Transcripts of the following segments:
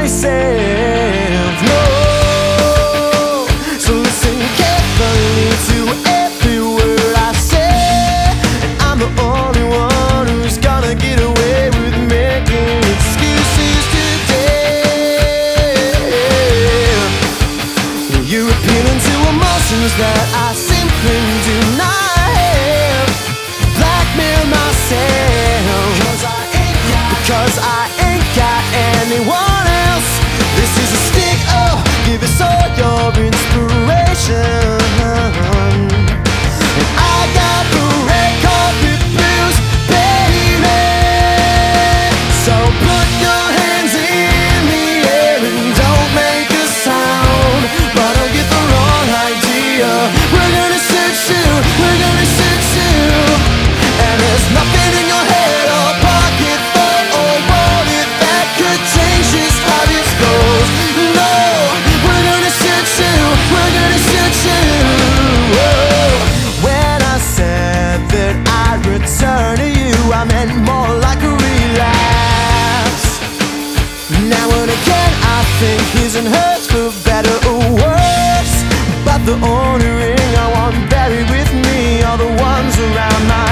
myself. No, so listen carefully to every word I say. And I'm the only one who's gonna get away with making excuses today. You're appealing to emotions that I simply do not have. Blackmail myself because I ain't got anyone else. This is a stick, oh, give us all your inspiration. And I got the red carpet blues, baby. So put your hands in the air and don't make a sound. But don't get the wrong idea. We're gonna search you, we're gonna search you. And there's nothing in your head or pocket thought or wallet that could change just how this goes. No, we're gonna search you, we're gonna search you. Whoa. When I said that I'd return to you, I meant more like a relapse. Now and again I think his and hers for better or worse. But the only ring I want buried with me are the ones around my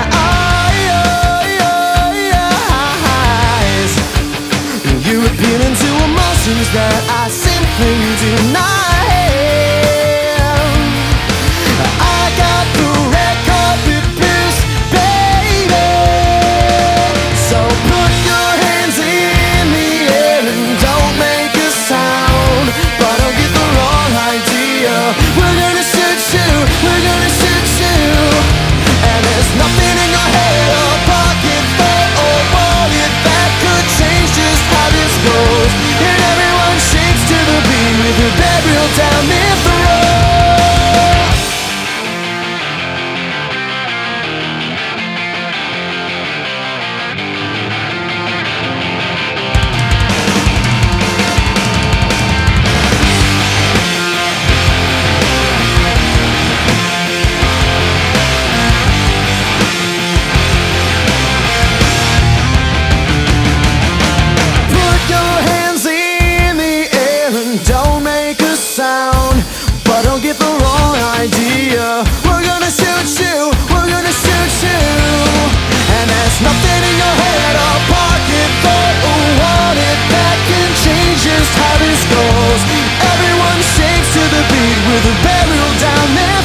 eyes. You're appealing to emotions that I simply do not have. I got the red carpet blues, baby. So put your hands in the air and don't make a sound. But don't get the wrong idea. We're gonna search you, we're gonna search you. And there's nothing in your head or pocket thought or wallet that could change just how this goes. And everyone shakes to the beat with a burial down their throat. But don't get the wrong idea. We're gonna shoot you, we're gonna shoot you. And there's nothing in your head or pocket thought or wallet that can change just how this goes. Everyone shakes to the beat with a burial down their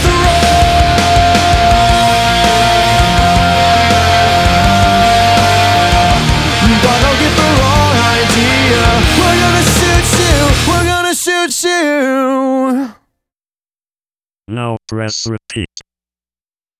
throat. But don't get the wrong idea. We're gonna shoot you, we're gonna shoot you. Now press repeat.